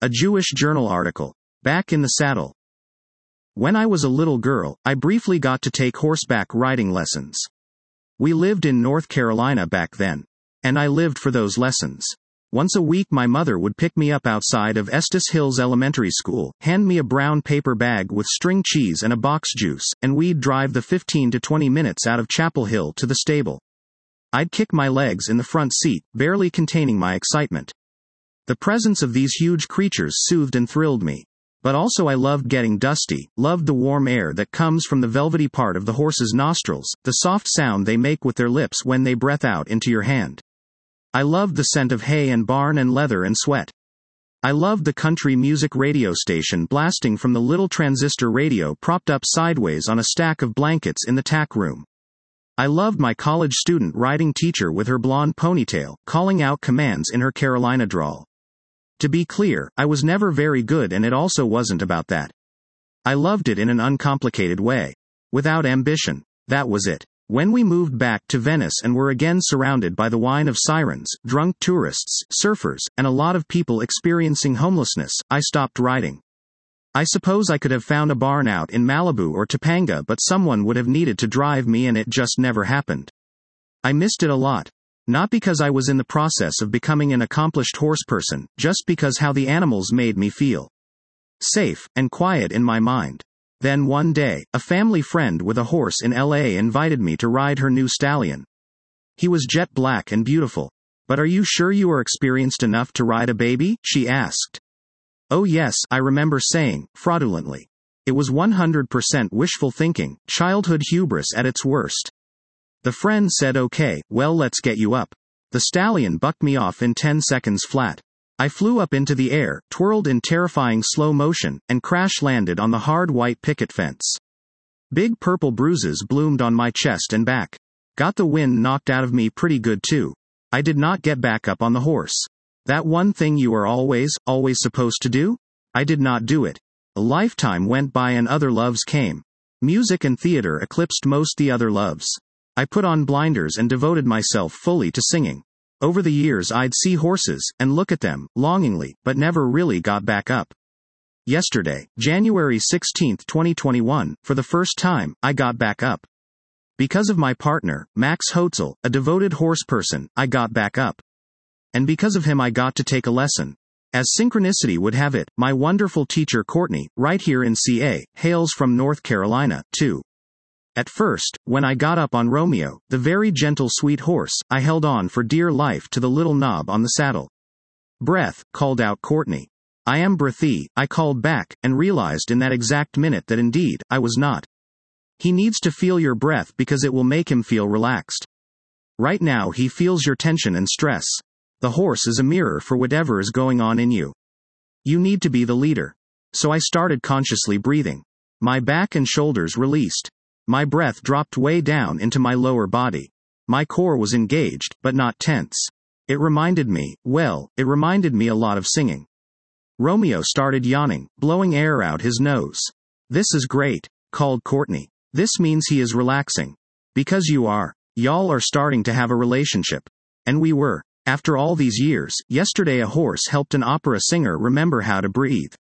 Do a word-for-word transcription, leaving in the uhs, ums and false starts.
A Jewish Journal article. Back in the saddle. When I was a little girl, I briefly got to take horseback riding lessons. We lived in North Carolina back then. And I lived for those lessons. Once a week my mother would pick me up outside of Estes Hills Elementary School, hand me a brown paper bag with string cheese and a box juice, and we'd drive the fifteen to twenty minutes out of Chapel Hill to the stable. I'd kick my legs in the front seat, barely containing my excitement. The presence of these huge creatures soothed and thrilled me. But also I loved getting dusty, loved the warm air that comes from the velvety part of the horse's nostrils, the soft sound they make with their lips when they breath out into your hand. I loved the scent of hay and barn and leather and sweat. I loved the country music radio station blasting from the little transistor radio propped up sideways on a stack of blankets in the tack room. I loved my college student writing teacher with her blonde ponytail, calling out commands in her Carolina drawl. To be clear, I was never very good, and it also wasn't about that. I loved it in an uncomplicated way. Without ambition. That was it. When we moved back to Venice and were again surrounded by the whine of sirens, drunk tourists, surfers, and a lot of people experiencing homelessness, I stopped riding. I suppose I could have found a barn out in Malibu or Topanga, but someone would have needed to drive me, and it just never happened. I missed it a lot. Not because I was in the process of becoming an accomplished horseperson, just because how the animals made me feel. Safe and quiet in my mind. Then one day, a family friend with a horse in L A invited me to ride her new stallion. He was jet black and beautiful. "But are you sure you are experienced enough to ride a baby?" she asked. "Oh yes," I remember saying, fraudulently. It was one hundred percent wishful thinking, childhood hubris at its worst. The friend said, "Okay, well, let's get you up." The stallion bucked me off in ten seconds flat. I flew up into the air, twirled in terrifying slow motion, and crash-landed on the hard white picket fence. Big purple bruises bloomed on my chest and back. Got the wind knocked out of me pretty good too. I did not get back up on the horse. That one thing you are always, always supposed to do? I did not do it. A lifetime went by and other loves came. Music and theater eclipsed most the other loves. I put on blinders and devoted myself fully to singing. Over the years I'd see horses, and look at them, longingly, but never really got back up. Yesterday, January sixteenth twenty twenty-one, for the first time, I got back up. Because of my partner, Max Hotzel, a devoted horse person, I got back up. And because of him I got to take a lesson. As synchronicity would have it, my wonderful teacher Courtney, right here in C A, hails from North Carolina, too. At first, when I got up on Romeo, the very gentle sweet horse, I held on for dear life to the little knob on the saddle. "Breath," called out Courtney. "I am breathy," I called back, and realized in that exact minute that indeed, I was not. He needs to feel your breath because it will make him feel relaxed. Right now he feels your tension and stress. The horse is a mirror for whatever is going on in you. You need to be the leader. So I started consciously breathing. My back and shoulders released. My breath dropped way down into my lower body. My core was engaged, but not tense. It reminded me, well, it reminded me a lot of singing. Romeo started yawning, blowing air out his nose. "This is great," called Courtney. "This means he is relaxing. Because you are. Y'all are starting to have a relationship." And we were. After all these years, yesterday a horse helped an opera singer remember how to breathe.